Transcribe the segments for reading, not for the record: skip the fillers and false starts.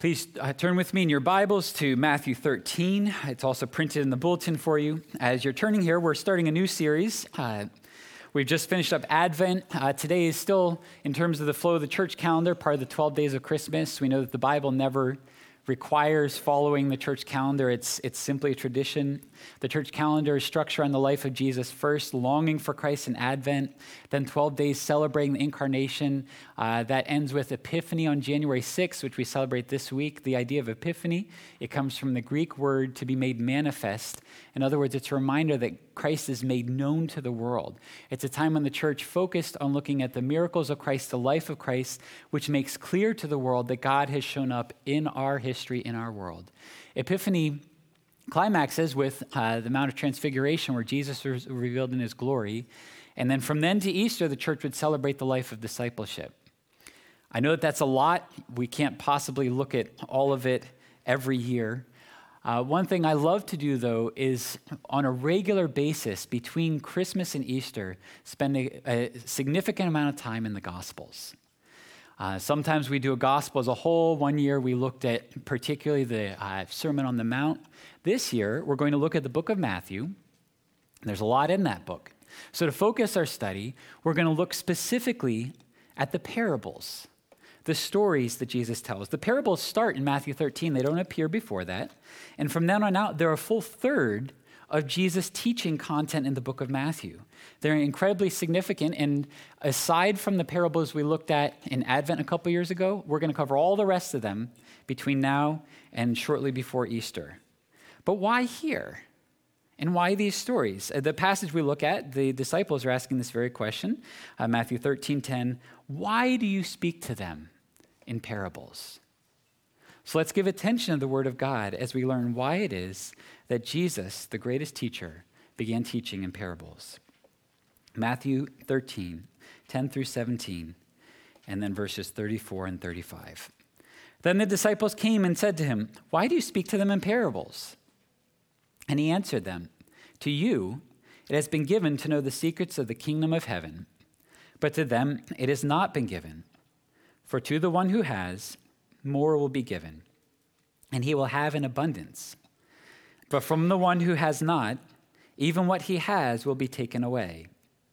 Please turn with me in your Bibles to Matthew 13. It's also printed in the bulletin for you. As you're turning here, we're starting a new series. We've just finished up Advent. Today is still, in terms of the flow of the church calendar, part of the 12 days of Christmas. We know that the Bible never requires following the church calendar. It's simply a tradition. The church calendar is structured on the life of Jesus first, longing for Christ in Advent, then 12 days celebrating the incarnation. That ends with Epiphany on January 6th, which we celebrate this week. The idea of Epiphany, it comes from the Greek word to be made manifest. In other words, it's a reminder that Christ is made known to the world. It's a time when the church focused on looking at the miracles of Christ, the life of Christ, which makes clear to the world that God has shown up in our history, in our world. Epiphany climaxes with the Mount of Transfiguration, where Jesus was revealed in his glory. And then from then to Easter, the church would celebrate the life of discipleship. I know that that's a lot. We can't possibly look at all of it every year. One thing I love to do, though, is on a regular basis between Christmas and Easter, spend a significant amount of time in the Gospels. Sometimes we do a gospel as a whole. One year we looked at particularly the Sermon on the Mount. This year we're going to look at the book of Matthew. There's a lot in that book. So to focus our study, we're going to look specifically at the parables, the stories that Jesus tells. The parables start in Matthew 13. They don't appear before that. And from then on out, they're a full third of Jesus' teaching content in the book of Matthew. They're incredibly significant, and aside from the parables we looked at in Advent a couple years ago, we're going to cover all the rest of them between now and shortly before Easter. But why here? And why these stories? The passage we look at, the disciples are asking this very question, Matthew 13:10, why do you speak to them in parables? So let's give attention to the Word of God as we learn why it is that Jesus, the greatest teacher, began teaching in parables. Matthew 13:10 through 17, and then verses 34 and 35. Then the disciples came and said to him, why do you speak to them in parables? And he answered them, to you it has been given to know the secrets of the kingdom of heaven, but to them it has not been given. For to the one who has, more will be given, and he will have in abundance. But from the one who has not, even what he has will be taken away.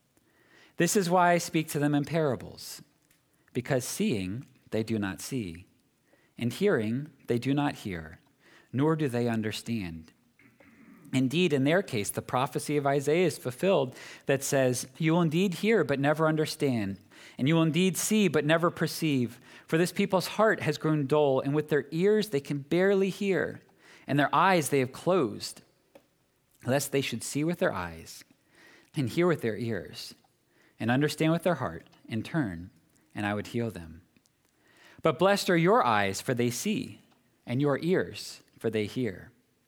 This is why I speak to them in parables, because seeing they do not see, and hearing they do not hear, nor do they understand. Indeed, in their case, the prophecy of Isaiah is fulfilled that says, you will indeed hear, but never understand, and you will indeed see, but never perceive. For this people's heart has grown dull, and with their ears they can barely hear, and their eyes they have closed, lest they should see with their eyes, and hear with their ears, and understand with their heart, and turn, and I would heal them. But blessed are your eyes, for they see, and your ears, for they hear.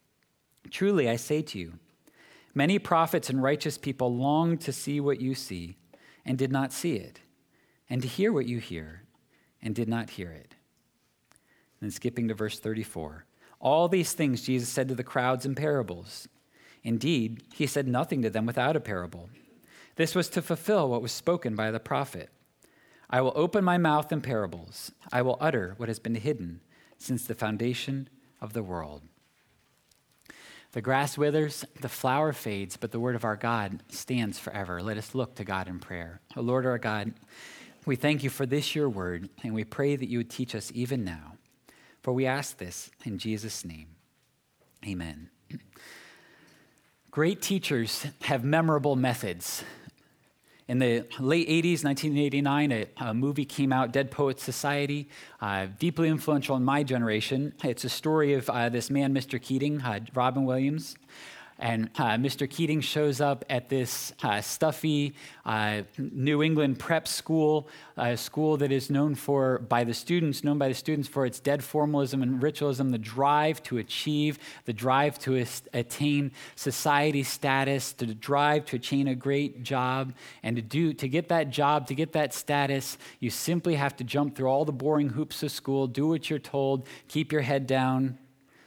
Truly, I say to you, many prophets and righteous people longed to see what you see and did not see it, and to hear what you hear and did not hear it. And then skipping to verse 34. All these things Jesus said to the crowds in parables. Indeed, he said nothing to them without a parable. This was to fulfill what was spoken by the prophet. I will open my mouth in parables. I will utter what has been hidden since the foundation of the world. The grass withers, the flower fades, but the word of our God stands forever. Let us look to God in prayer. O Lord our God, we thank you for this, your word, and we pray that you would teach us even now. For we ask this in Jesus' name. Amen. Great teachers have memorable methods. In the late 80s, 1989, a movie came out, Dead Poets Society, deeply influential in my generation. It's a story of this man, Mr. Keating, Robin Williams. And Mr. Keating shows up at this stuffy New England prep school, a school that is known by the students for its dead formalism and ritualism, the drive to achieve, the drive to attain society status, to drive to attain a great job. And to get that job, to get that status, you simply have to jump through all the boring hoops of school, do what you're told, keep your head down.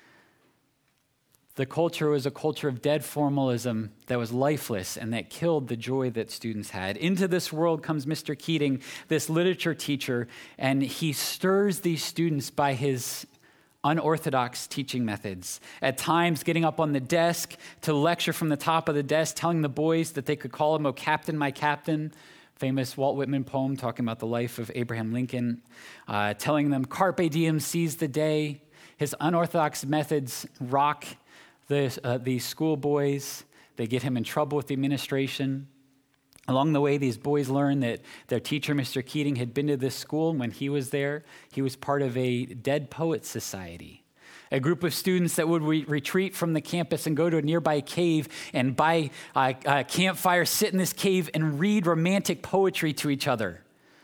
The culture was a culture of dead formalism that was lifeless and that killed the joy that students had. Into this world comes Mr. Keating, this literature teacher, and he stirs these students by his unorthodox teaching methods. At times, getting up on the desk to lecture from the top of the desk, telling the boys that they could call him, "Oh, Captain, my Captain." Famous Walt Whitman poem talking about the life of Abraham Lincoln. Telling them, "Carpe diem, seize the day." His unorthodox methods rock the schoolboys. They get him in trouble with the administration. Along the way, these boys learn that their teacher, Mr. Keating, had been to this school, and when he was there, he was part of a Dead Poets Society, a group of students that would retreat from the campus and go to a nearby cave and by a campfire, sit in this cave and read romantic poetry to each other.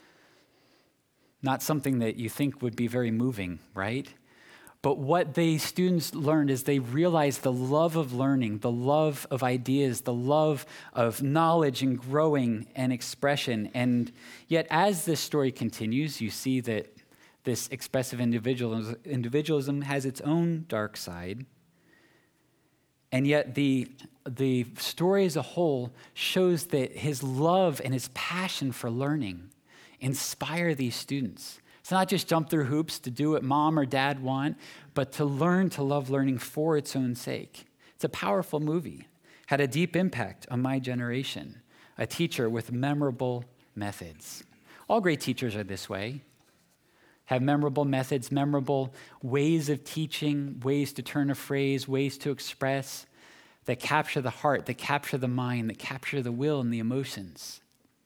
Not something that you think would be very moving, right? But what the students learned is they realized the love of learning, the love of ideas, the love of knowledge and growing and expression. And yet, as this story continues, you see that this expressive individualism has its own dark side. And yet, the story as a whole shows that his love and his passion for learning inspire these students. It's not just jump through hoops to do what mom or dad want, but to learn to love learning for its own sake. It's a powerful movie. Had a deep impact on my generation. A teacher with memorable methods. All great teachers are this way. Have memorable methods, memorable ways of teaching, ways to turn a phrase, ways to express that capture the heart, that capture the mind, that capture the will and the emotions.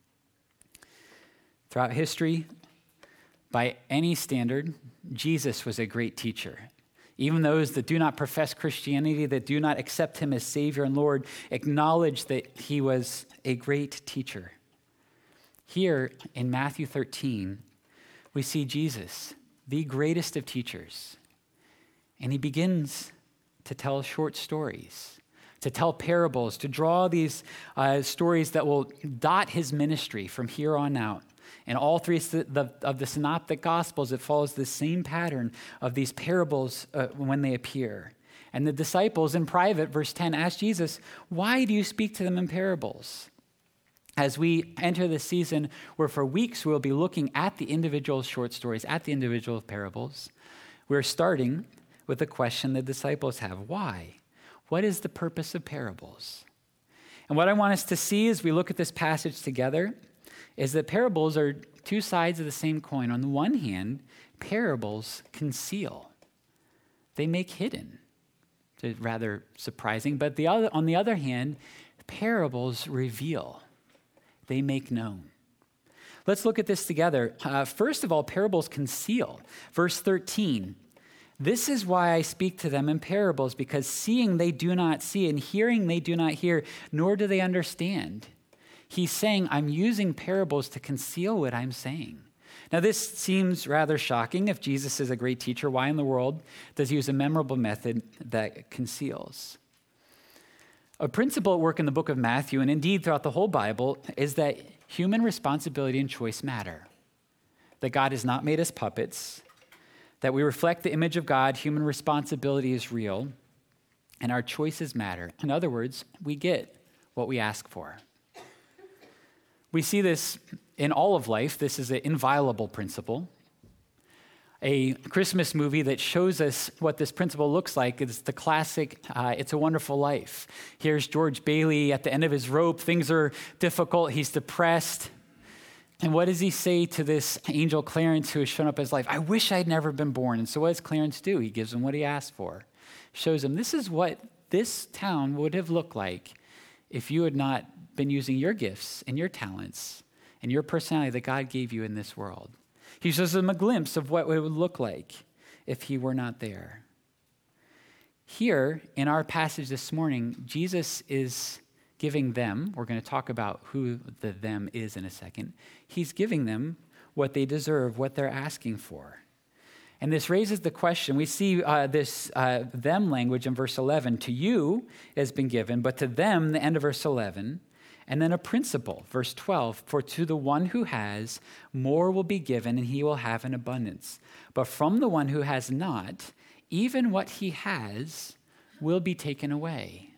Throughout history, by any standard, Jesus was a great teacher. Even those that do not profess Christianity, that do not accept him as Savior and Lord, acknowledge that he was a great teacher. Here in Matthew 13, we see Jesus, the greatest of teachers, and he begins to tell short stories, to tell parables, to draw these stories that will dot his ministry from here on out. And all three of the synoptic gospels, it follows the same pattern of these parables when they appear. And the disciples in private, verse 10, ask Jesus, "Why do you speak to them in parables?" As we enter the season where for weeks we'll be looking at the individual short stories, at the individual parables, we're starting with a question the disciples have. Why? What is the purpose of parables? And what I want us to see as we look at this passage together is that parables are two sides of the same coin. On the one hand, parables conceal. They make hidden. It's rather surprising. But on the other hand, parables reveal. They make known. Let's look at this together. First of all, parables conceal. Verse 13, "This is why I speak to them in parables, because seeing they do not see, and hearing they do not hear, nor do they understand." He's saying, I'm using parables to conceal what I'm saying. Now, this seems rather shocking. If Jesus is a great teacher, why in the world does he use a memorable method that conceals? A principle at work in the book of Matthew, and indeed throughout the whole Bible, is that human responsibility and choice matter. That God has not made us puppets, that we reflect the image of God, human responsibility is real, and our choices matter. In other words, we get what we ask for. We see this in all of life. This is an inviolable principle. A Christmas movie that shows us what this principle looks like is the classic It's a Wonderful Life. Here's George Bailey at the end of his rope. Things are difficult. He's depressed. And what does he say to this angel Clarence who has shown up in his life? "I wish I'd never been born." And so what does Clarence do? He gives him what he asked for. Shows him this is what this town would have looked like if you had not been using your gifts and your talents and your personality that God gave you in this world. He shows them a glimpse of what it would look like if he were not there. Here in our passage this morning, Jesus is giving them, we're going to talk about who the them is in a second, he's giving them what they deserve, what they're asking for. And this raises the question, we see this them language in verse 11, "To you has been given, but to them," the end of verse 11, and then a principle, verse 12, "For to the one who has, more will be given, and he will have an abundance. But from the one who has not, even what he has will be taken away."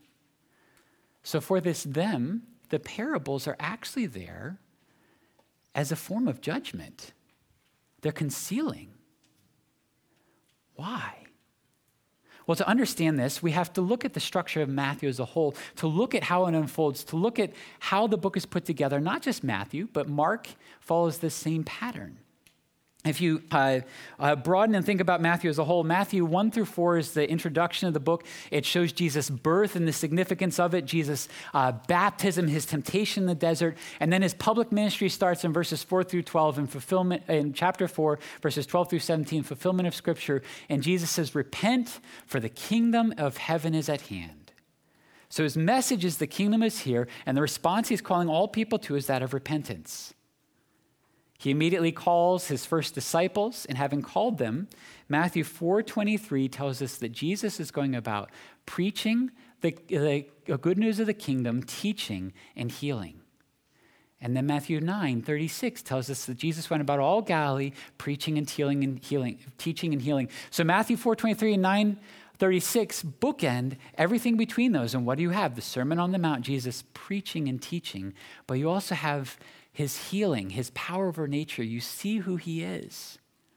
So for this them, the parables are actually there as a form of judgment. They're concealing. Why? Well, to understand this, we have to look at the structure of Matthew as a whole, to look at how it unfolds, to look at how the book is put together. Not just Matthew, but Mark follows this same pattern. If you broaden and think about Matthew as a whole, Matthew 1 through 4 is the introduction of the book. It shows Jesus' birth and the significance of it, Jesus' baptism, his temptation in the desert, and then his public ministry starts in verses 4 through 12 in fulfillment, in chapter 4, verses 12 through 17, fulfillment of Scripture. And Jesus says, repent, for the kingdom of heaven is at hand. So his message is the kingdom is here, and the response he's calling all people to is that of repentance. He immediately calls his first disciples, and having called them, Matthew 4:23 tells us that Jesus is going about preaching the good news of the kingdom, teaching and healing. And then Matthew 9:36 tells us that Jesus went about all Galilee, preaching and teaching and healing. So Matthew 4:23 and 9:36 bookend everything between those. And what do you have? The Sermon on the Mount, Jesus preaching and teaching, but you also have his healing, his power over nature. You see who he is.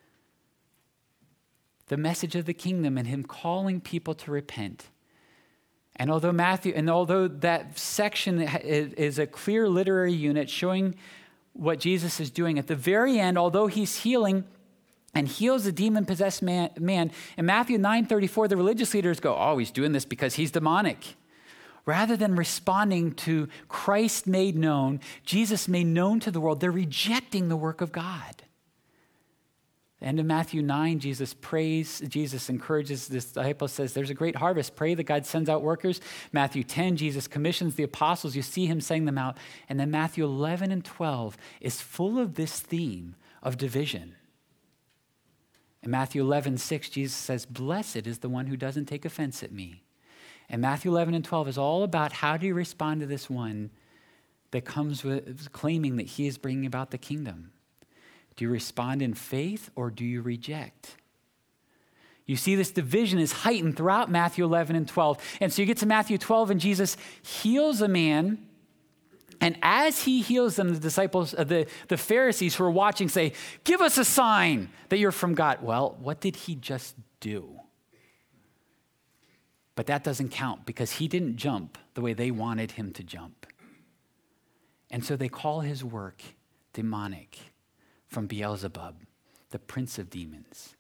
The message of the kingdom and him calling people to repent. And although that section is a clear literary unit showing what Jesus is doing, at the very end, although he's healing and heals the demon-possessed man, in Matthew 9:34, the religious leaders go, oh, he's doing this because he's demonic. Rather than responding to Christ made known, Jesus made known to the world, they're rejecting the work of God. The end of Matthew 9, Jesus encourages his disciples, says, there's a great harvest. Pray that God sends out workers. Matthew 10, Jesus commissions the apostles. You see him sending them out. And then Matthew 11 and 12 is full of this theme of division. In Matthew 11:6, Jesus says, blessed is the one who doesn't take offense at me. And Matthew 11 and 12 is all about how do you respond to this one that comes with claiming that he is bringing about the kingdom. Do you respond in faith or do you reject? You see this division is heightened throughout Matthew 11 and 12. And so you get to Matthew 12 and Jesus heals a man. And as he heals them, the disciples, the Pharisees who are watching say, give us a sign that you're from God. Well, what did he just do? But that doesn't count because he didn't jump the way they wanted him to jump. And so they call his work demonic, from Beelzebub, the prince of demons.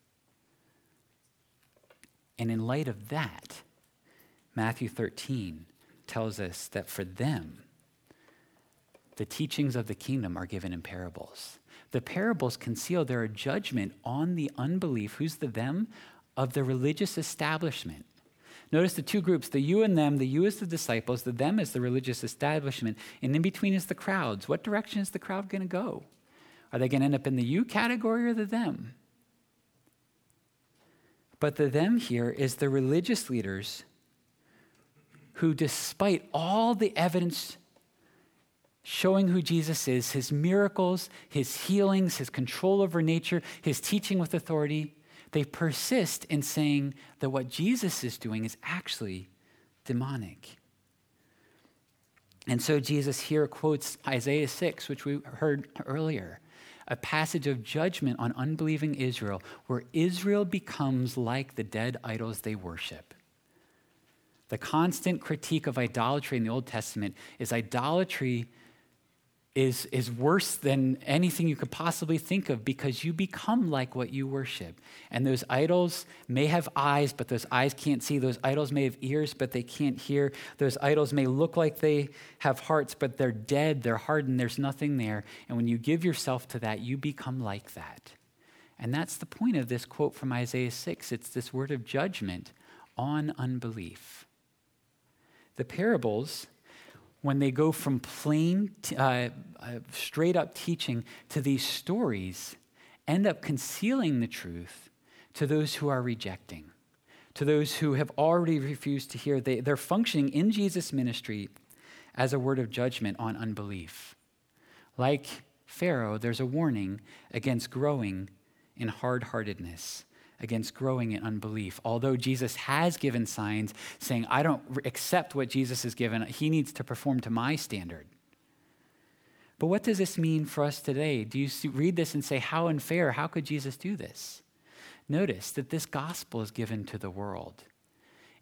And in light of that, Matthew 13 tells us that for them, the teachings of the kingdom are given in parables. The parables conceal their judgment on the unbelief, who's the them? Of the religious establishment. Notice the two groups, the you and them. The you is the disciples, the them is the religious establishment, and in between is the crowds. What direction is the crowd going to go? Are they going to end up in the you category or the them? But the them here is the religious leaders who, despite all the evidence showing who Jesus is, his miracles, his healings, his control over nature, his teaching with authority, they persist in saying that what Jesus is doing is actually demonic. And so Jesus here quotes Isaiah 6, which we heard earlier, a passage of judgment on unbelieving Israel, where Israel becomes like the dead idols they worship. The constant critique of idolatry in the Old Testament is idolatry is worse than anything you could possibly think of because you become like what you worship. And those idols may have eyes, but those eyes can't see. Those idols may have ears, but they can't hear. Those idols may look like they have hearts, but they're dead, they're hardened, there's nothing there. And when you give yourself to that, you become like that. And that's the point of this quote from Isaiah 6. It's this word of judgment on unbelief. The parables, when they go from plain, straight up teaching to these stories, end up concealing the truth to those who are rejecting, to those who have already refused to hear. They're functioning in Jesus' ministry as a word of judgment on unbelief. Like Pharaoh, there's a warning against growing in hard-heartedness, against growing in unbelief. Although Jesus has given signs saying, I don't accept what Jesus has given. He needs to perform to my standard. But what does this mean for us today? Do you read this and say, how unfair? How could Jesus do this? Notice that this gospel is given to the world.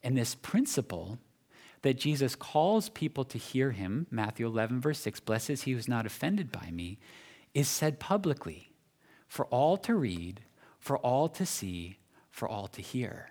And this principle that Jesus calls people to hear him, Matthew 11, verse 6, blessed is he who is not offended by me, is said publicly for all to read, for all to see, for all to hear.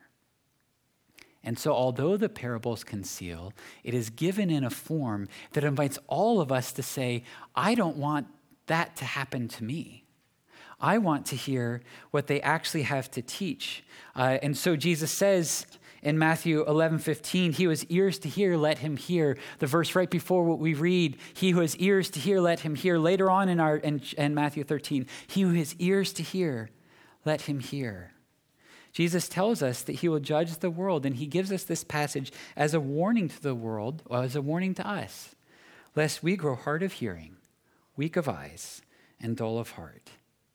And so although the parables conceal, it is given in a form that invites all of us to say, I don't want that to happen to me. I want to hear what they actually have to teach. And so Jesus says in Matthew 11:15, he who has ears to hear, let him hear. The verse right before what we read, he who has ears to hear, let him hear. Later on in Matthew 13, he who has ears to hear, let him hear. Jesus tells us that he will judge the world, and he gives us this passage as a warning to the world, or as a warning to us, lest we grow hard of hearing, weak of eyes, and dull of heart.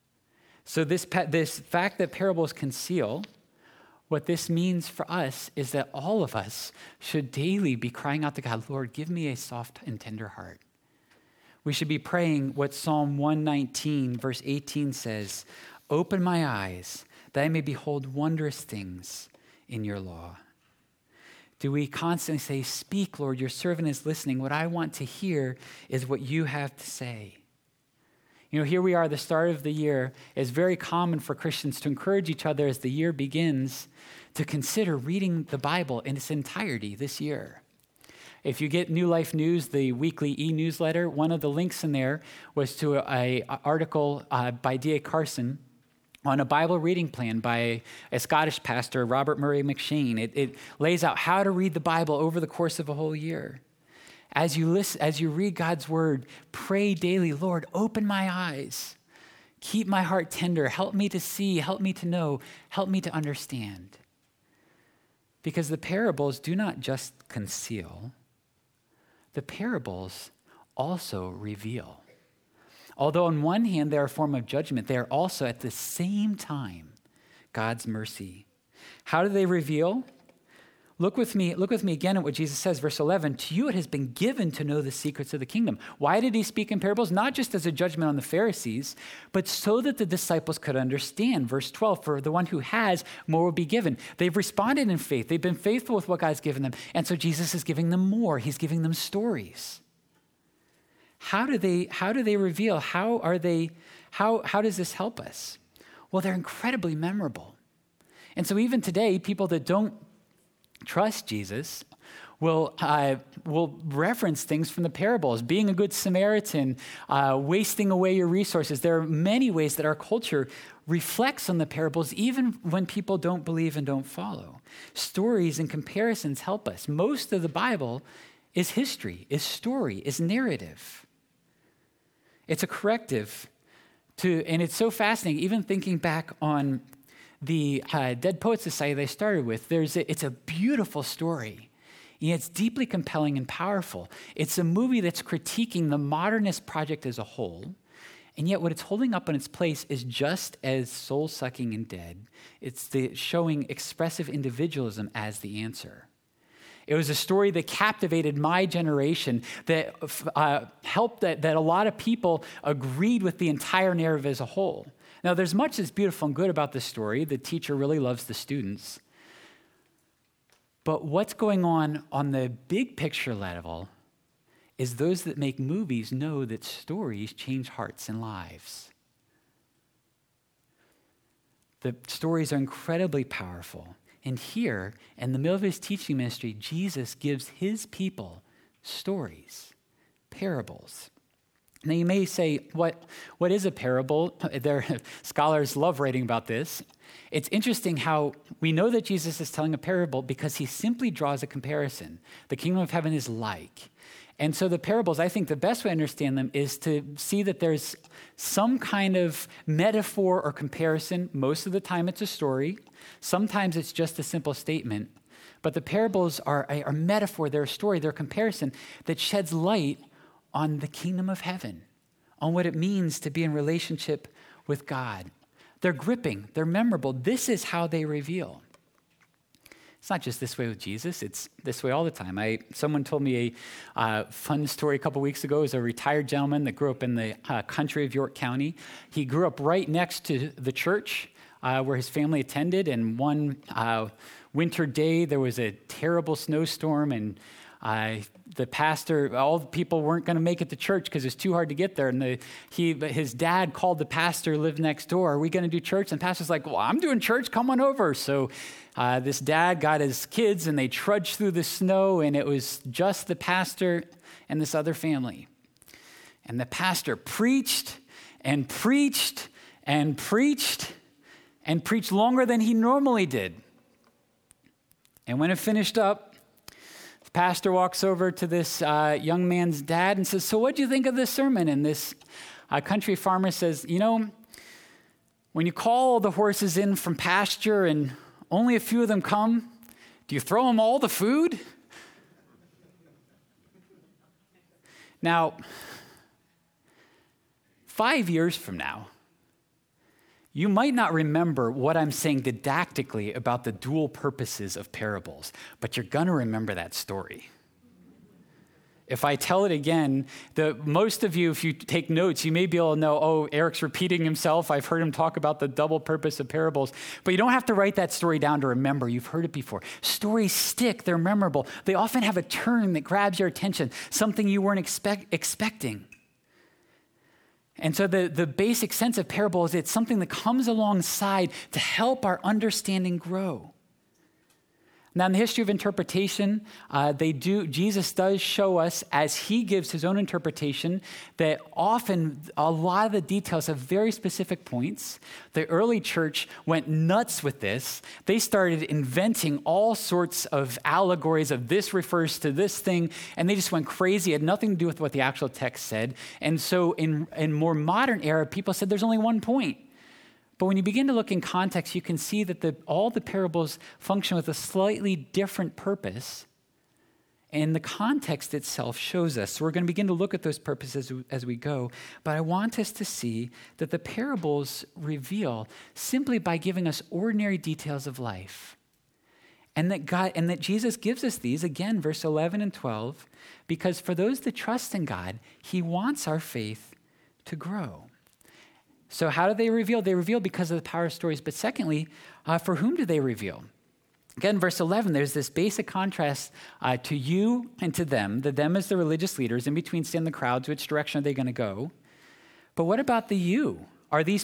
So this fact that parables conceal, what this means for us is that all of us should daily be crying out to God, Lord, give me a soft and tender heart. We should be praying what Psalm 119, verse 18 says, open my eyes, that I may behold wondrous things in your law. Do we constantly say, speak, Lord, your servant is listening. What I want to hear is what you have to say. You know, here we are, the start of the year. It's very common for Christians to encourage each other as the year begins to consider reading the Bible in its entirety this year. If you get New Life News, the weekly e-newsletter, one of the links in there was to an article by D.A. Carson on a Bible reading plan by a Scottish pastor, Robert Murray McShane. It lays out how to read the Bible over the course of a whole year. As you read God's word, pray daily, Lord, open my eyes. Keep my heart tender. Help me to see. Help me to know. Help me to understand. Because the parables do not just conceal. The parables also reveal. Although on one hand they're a form of judgment, they are also at the same time God's mercy. How do they reveal? Look with me again at what Jesus says, verse 11. To you it has been given to know the secrets of the kingdom. Why did he speak in parables? Not just as a judgment on the Pharisees, but so that the disciples could understand. Verse 12, for the one who has, more will be given. They've responded in faith. They've been faithful with what God's given them. And so Jesus is giving them more. He's giving them stories. How do they reveal? How does this help us? Well, they're incredibly memorable. And so even today, people that don't trust Jesus will reference things from the parables, being a good Samaritan, wasting away your resources. There are many ways that our culture reflects on the parables, even when people don't believe and don't follow. Stories and comparisons help us. Most of the Bible is history, is story, is narrative. It's a corrective and it's so fascinating, even thinking back on the Dead Poets Society they started with. It's a beautiful story. And it's deeply compelling and powerful. It's a movie that's critiquing the modernist project as a whole, and yet what it's holding up in its place is just as soul-sucking and dead. It's showing expressive individualism as the answer. It was a story that captivated my generation, that helped that a lot of people agreed with the entire narrative as a whole. Now, there's much that's beautiful and good about this story. The teacher really loves the students. But what's going on the big picture level is those that make movies know that stories change hearts and lives. The stories are incredibly powerful. And here, in the middle of his teaching ministry, Jesus gives his people stories, parables. Now you may say, what is a parable? Scholars love writing about this. It's interesting how we know that Jesus is telling a parable because he simply draws a comparison. The kingdom of heaven is like. And so the parables, I think the best way to understand them is to see that there's some kind of metaphor or comparison. Most of the time it's a story. Sometimes it's just a simple statement. But the parables are a metaphor, they're a story, they're a comparison that sheds light on the kingdom of heaven, on what it means to be in relationship with God. They're gripping, they're memorable. This is how they reveal. It's not just this way with Jesus, it's this way all the time. Someone told me a fun story a couple weeks ago. It was a retired gentleman that grew up in the country of York County. He grew up right next to the church where his family attended, and one winter day. There was a terrible snowstorm, and the pastor, all the people weren't going to make it to church because it's too hard to get there. And his dad called the pastor who lived next door. Are we going to do church? And the pastor's like, well, I'm doing church. Come on over. So this dad got his kids, and they trudged through the snow, and it was just the pastor and this other family. And the pastor preached and preached and preached and preached longer than he normally did. And when it finished up, the pastor walks over to this young man's dad and says, so what'd you think of this sermon? And this country farmer says, when you call the horses in from pasture and only a few of them come, do you throw them all the food? Now, 5 years from now, you might not remember what I'm saying didactically about the dual purposes of parables, but you're going to remember that story. If I tell it again, most of you, if you take notes, you may be able to know, oh, Eric's repeating himself. I've heard him talk about the double purpose of parables. But you don't have to write that story down to remember. You've heard it before. Stories stick. They're memorable. They often have a turn that grabs your attention, something you weren't expecting. And so the basic sense of parable is it's something that comes alongside to help our understanding grow. Now, in the history of interpretation, Jesus does show us, as he gives his own interpretation, that often a lot of the details have very specific points. The early church went nuts with this. They started inventing all sorts of allegories of this refers to this thing, and they just went crazy. It had nothing to do with what the actual text said. And so in more modern era, people said there's only one point. But when you begin to look in context, you can see that all the parables function with a slightly different purpose, and the context itself shows us. So we're going to begin to look at those purposes as we go. But I want us to see that the parables reveal simply by giving us ordinary details of life, and that Jesus gives us these, again, verse 11 and 12, because for those that trust in God, he wants our faith to grow. So how do they reveal? They reveal because of the power of stories. But secondly, for whom do they reveal? Again, verse 11, there's this basic contrast to you and to them. The them is the religious leaders. In between stand the crowds. Which direction are they going to go? But what about the you? Are these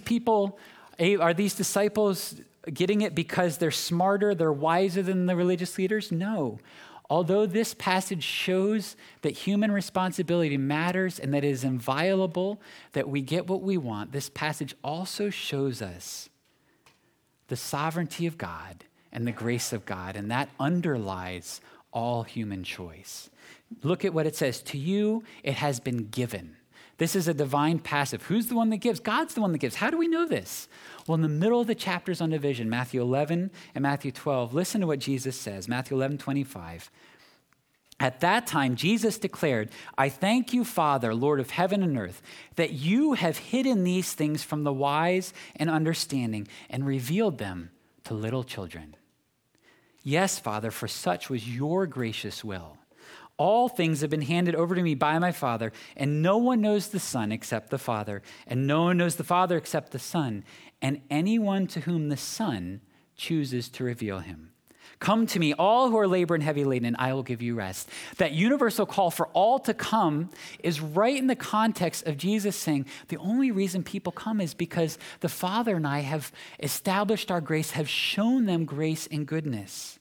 disciples getting it because they're smarter, they're wiser than the religious leaders? No. Although this passage shows that human responsibility matters and that it is inviolable, that we get what we want, this passage also shows us the sovereignty of God and the grace of God, and that underlies all human choice. Look at what it says. To you, it has been given. This is a divine passive. Who's the one that gives? God's the one that gives. How do we know this? Well, in the middle of the chapters on division, Matthew 11 and Matthew 12, listen to what Jesus says. Matthew 11:25. At that time, Jesus declared, I thank you, Father, Lord of heaven and earth, that you have hidden these things from the wise and understanding and revealed them to little children. Yes, Father, for such was your gracious will. All things have been handed over to me by my Father, and no one knows the Son except the Father, and no one knows the Father except the Son, and anyone to whom the Son chooses to reveal him. Come to me, all who are labor and heavy laden, and I will give you rest. That universal call for all to come is right in the context of Jesus saying, the only reason people come is because the Father and I have established our grace, have shown them grace and goodness.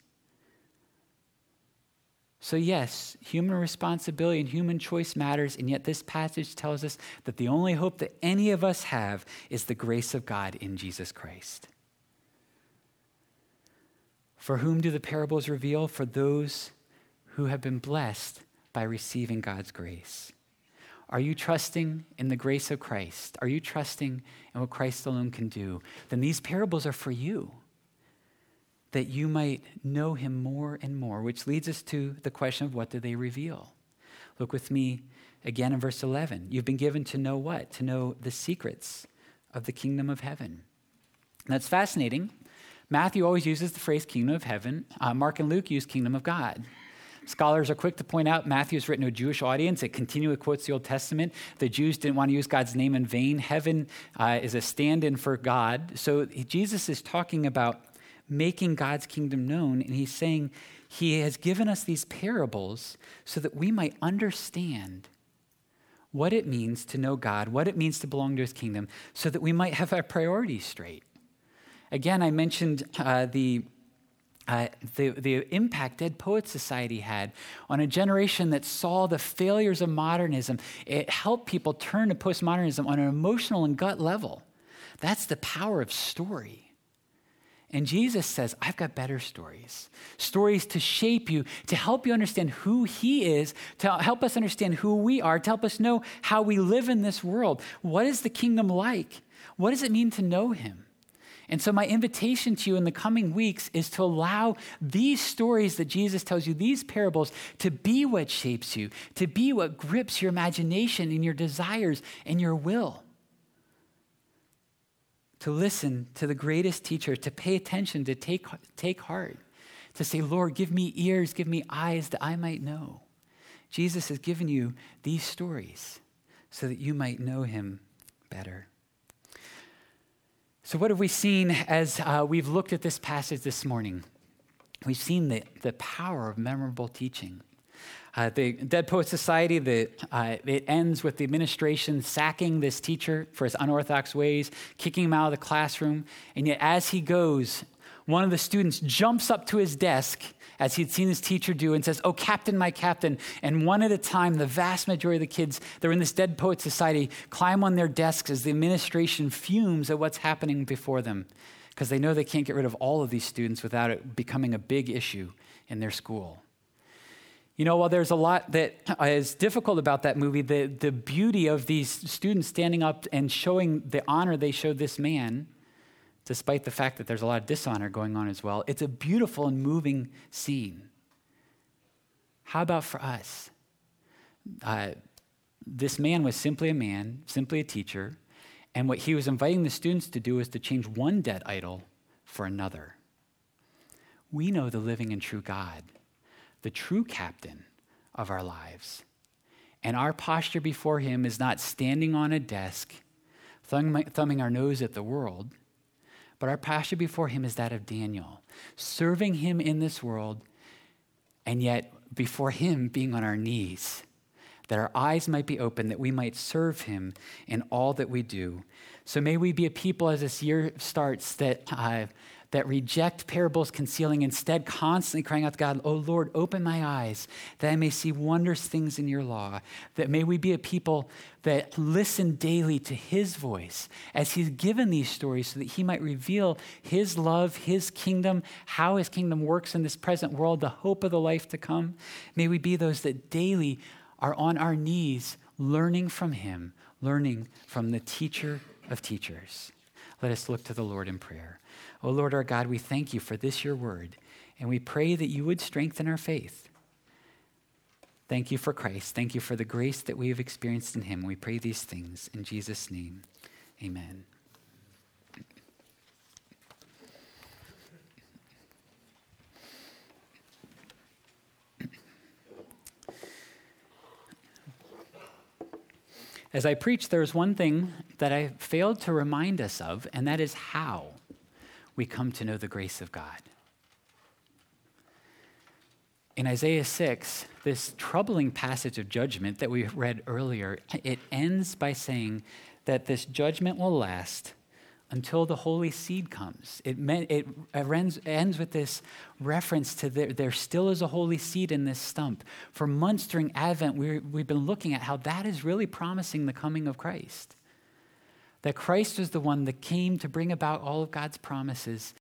So yes, human responsibility and human choice matters, and yet this passage tells us that the only hope that any of us have is the grace of God in Jesus Christ. For whom do the parables reveal? For those who have been blessed by receiving God's grace. Are you trusting in the grace of Christ? Are you trusting in what Christ alone can do? Then these parables are for you, that you might know him more and more, which leads us to the question of what do they reveal? Look with me again in verse 11. You've been given to know what? To know the secrets of the kingdom of heaven. And that's fascinating. Matthew always uses the phrase kingdom of heaven. Mark and Luke use kingdom of God. Scholars are quick to point out Matthew's written to a Jewish audience. It continually quotes the Old Testament. The Jews didn't want to use God's name in vain. Heaven is a stand-in for God. So Jesus is talking about making God's kingdom known. And he's saying he has given us these parables so that we might understand what it means to know God, what it means to belong to his kingdom, so that we might have our priorities straight. Again, I mentioned the impact Dead Poets Society had on a generation that saw the failures of modernism. It helped people turn to postmodernism on an emotional and gut level. That's the power of story. And Jesus says, I've got better stories to shape you, to help you understand who he is, to help us understand who we are, to help us know how we live in this world. What is the kingdom like? What does it mean to know him? And so my invitation to you in the coming weeks is to allow these stories that Jesus tells you, these parables, to be what shapes you, to be what grips your imagination and your desires and your will. To listen to the greatest teacher, to pay attention, to take heart, to say, Lord, give me ears, give me eyes that I might know. Jesus has given you these stories so that you might know him better. So what have we seen as we've looked at this passage this morning? We've seen the power of memorable teaching. The Dead Poets Society, it ends with the administration sacking this teacher for his unorthodox ways, kicking him out of the classroom. And yet as he goes, one of the students jumps up to his desk as he'd seen his teacher do and says, "Oh, captain, my captain." And one at a time, the vast majority of the kids that are in this Dead Poets Society climb on their desks as the administration fumes at what's happening before them, because they know they can't get rid of all of these students without it becoming a big issue in their school. You know, while there's a lot that is difficult about that movie, the beauty of these students standing up and showing the honor they showed this man, despite the fact that there's a lot of dishonor going on as well, it's a beautiful and moving scene. How about for us? This man was simply a man, simply a teacher, and what he was inviting the students to do is to change one dead idol for another. We know the living and true God, the true captain of our lives. And our posture before him is not standing on a desk, thumbing our nose at the world, but our posture before him is that of Daniel, serving him in this world, and yet before him being on our knees, that our eyes might be open, that we might serve him in all that we do. So may we be a people as this year starts that reject parables concealing, instead constantly crying out to God, "Oh Lord, open my eyes that I may see wondrous things in your law." That may we be a people that listen daily to his voice as he's given these stories so that he might reveal his love, his kingdom, how his kingdom works in this present world, the hope of the life to come. May we be those that daily are on our knees learning from him, learning from the teacher of teachers. Let us look to the Lord in prayer. Oh Lord our God, we thank you for this your word, and we pray that you would strengthen our faith. Thank you for Christ. Thank you for the grace that we have experienced in him. We pray these things in Jesus' name. Amen. As I preach, there's one thing that I failed to remind us of, and that is how we come to know the grace of God. In Isaiah 6, this troubling passage of judgment that we read earlier, it ends by saying that this judgment will last until the holy seed comes. It ends with this reference to there still is a holy seed in this stump. For months during Advent, we've been looking at how that is really promising the coming of Christ. That Christ was the one that came to bring about all of God's promises